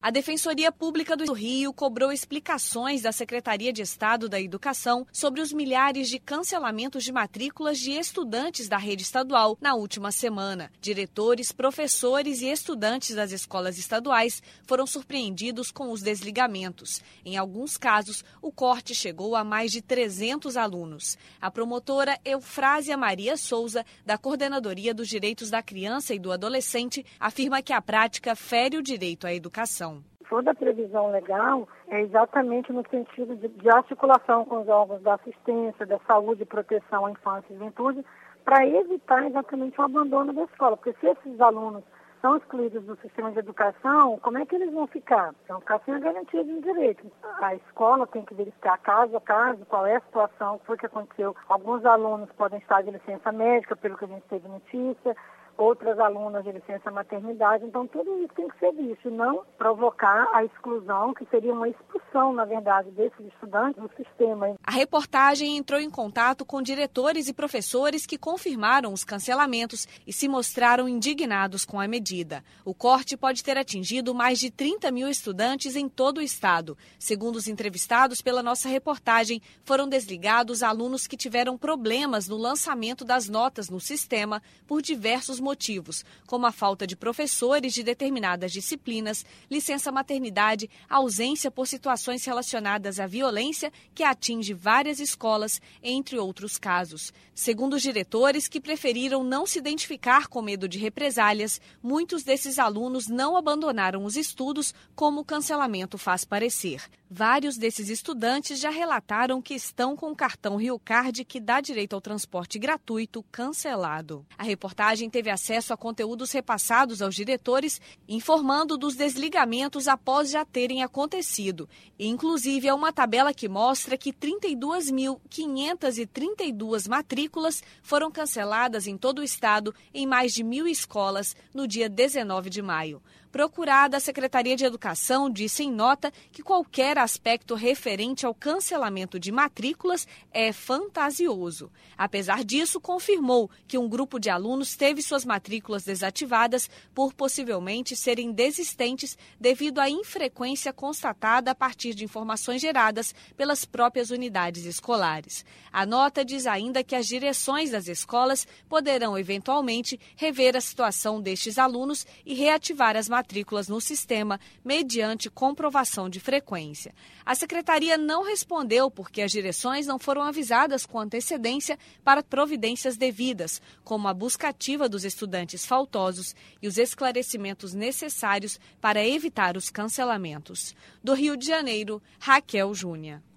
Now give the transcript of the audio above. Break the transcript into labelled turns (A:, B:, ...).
A: A Defensoria Pública do Rio cobrou explicações da Secretaria de Estado da Educação sobre os milhares de cancelamentos de matrículas de estudantes da rede estadual na última semana. Diretores, professores e estudantes das escolas estaduais foram surpreendidos com os desligamentos. Em alguns casos, o corte chegou a mais de 300 alunos. A promotora Eufrásia Maria Souza, da Coordenadoria dos Direitos da Criança e do Adolescente, afirma que a prática fere o direito à educação.
B: Toda a previsão legal é exatamente no sentido de articulação com os órgãos da assistência, da saúde e proteção à infância e juventude, para evitar exatamente o abandono da escola. Porque se esses alunos são excluídos do sistema de educação, como é que eles vão ficar? Vão ficar sem a garantia de um direito. A escola tem que verificar caso a caso qual é a situação, o que foi que aconteceu. Alguns alunos podem estar de licença médica, pelo que a gente teve notícia, outras alunas de licença maternidade, então tudo isso tem que ser visto, e não provocar a exclusão, que seria uma expulsão, na verdade, desses estudantes do sistema.
A: A reportagem entrou em contato com diretores e professores que confirmaram os cancelamentos e se mostraram indignados com a medida. O corte pode ter atingido mais de 30 mil estudantes em todo o estado. Segundo os entrevistados pela nossa reportagem, foram desligados alunos que tiveram problemas no lançamento das notas no sistema por diversos motivos, como a falta de professores de determinadas disciplinas, licença maternidade, ausência por situações relacionadas à violência que atinge várias escolas, entre outros casos. Segundo os diretores, que preferiram não se identificar com medo de represálias, muitos desses alunos não abandonaram os estudos, como o cancelamento faz parecer. Vários desses estudantes já relataram que estão com o cartão RioCard, que dá direito ao transporte gratuito, cancelado. A reportagem teve acesso a conteúdos repassados aos diretores, informando dos desligamentos após já terem acontecido. E, inclusive, é uma tabela que mostra que 32.532 matrículas foram canceladas em todo o estado, em mais de 1.000 escolas, no dia 19 de maio. Procurada, a Secretaria de Educação disse em nota que qualquer aspecto referente ao cancelamento de matrículas é fantasioso. Apesar disso, confirmou que um grupo de alunos teve suas matrículas desativadas por possivelmente serem desistentes devido à infrequência constatada a partir de informações geradas pelas próprias unidades escolares. A nota diz ainda que as direções das escolas poderão eventualmente rever a situação destes alunos e reativar as matrículas no sistema mediante comprovação de frequência. A Secretaria não respondeu porque as direções não foram avisadas com antecedência para providências devidas, como a busca ativa dos estudantes faltosos e os esclarecimentos necessários para evitar os cancelamentos. Do Rio de Janeiro, Raquel Júnior.